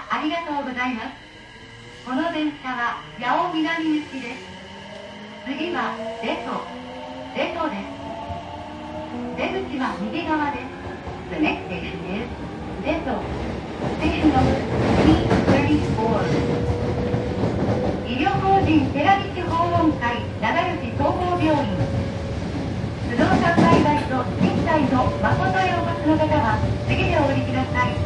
ありがとうございます。この電車は八尾南行きです。次は出戸です。出口は右側です。The next station is 出戸。Station number T34。医療法人寺道訪問会長吉総合病院。不動産売買と賃貸の誠へお越しの方は次でお降りください。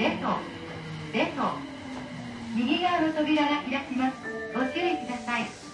出戸。右側の扉が開きます。ご注意ください。